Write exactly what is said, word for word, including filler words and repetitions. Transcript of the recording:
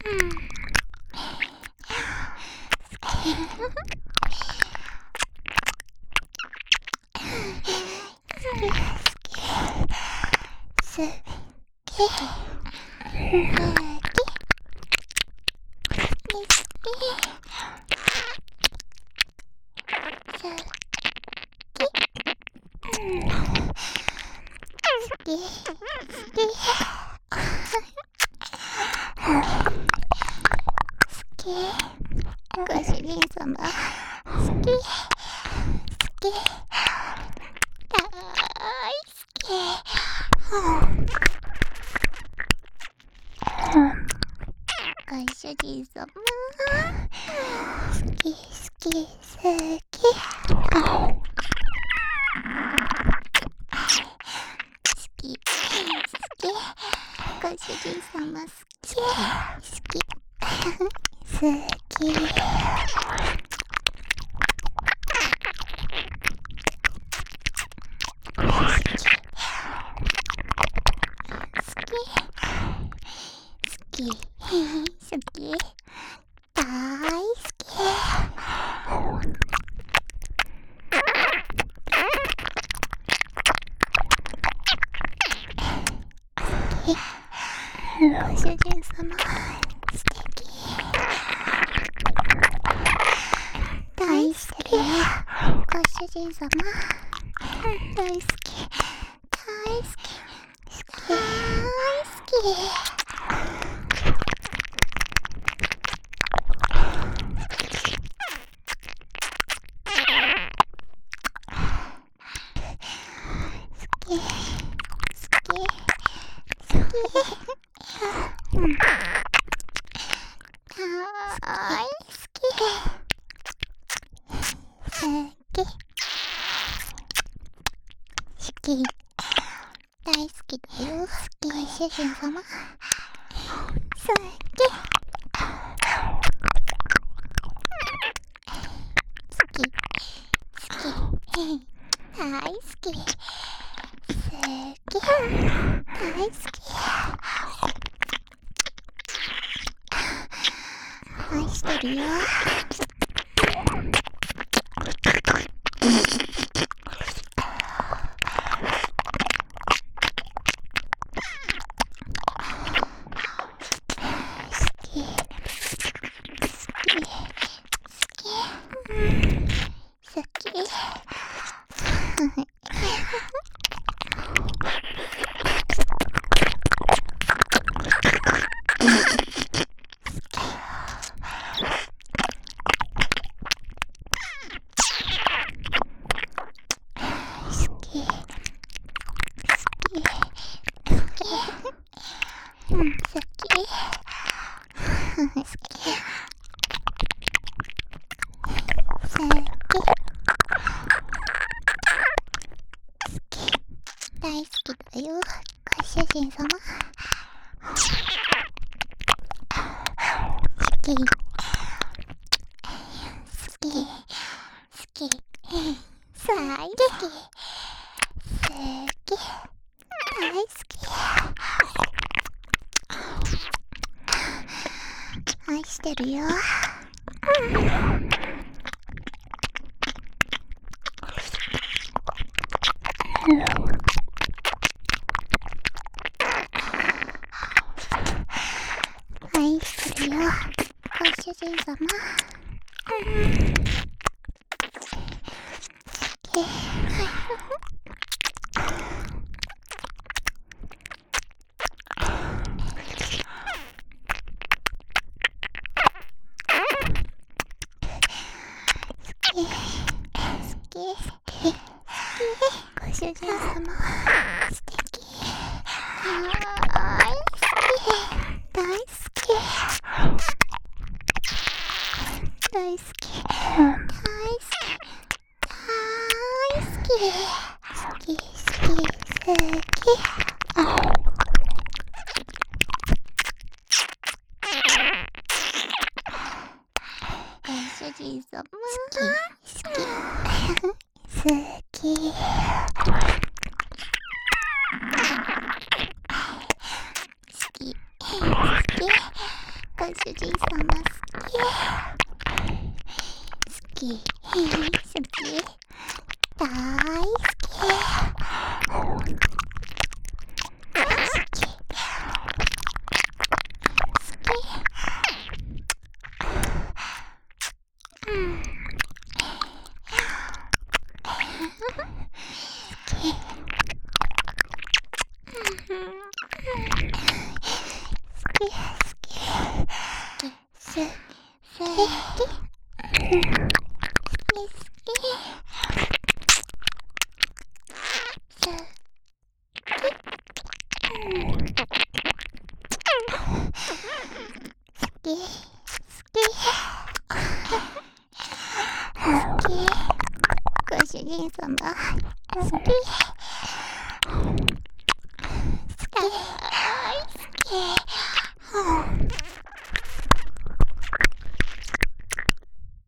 ご主人様好き好き大好きご主人様好き好き好き好き好きご主人様好き好き好き好き好き大好きご主人様素敵大好きご主人様大好き大好き大好き大好きだよ。ご主人様好き好き好き大好き好き大好き愛してるよ。大好きだよ、ご主人様。好き好き好き大好き好き大好き愛してるよ。愛してるよ、ご主人様。好きご主人様素敵大好き大好き大好き大好き大好き好き好き好きご主人様好き好き好き好き好きご主人様好き。好き。好き。大好き。好き。好き。うん。好き。す、す、好き。好き好き。す、好き。好き。好き。ご主人様、好き。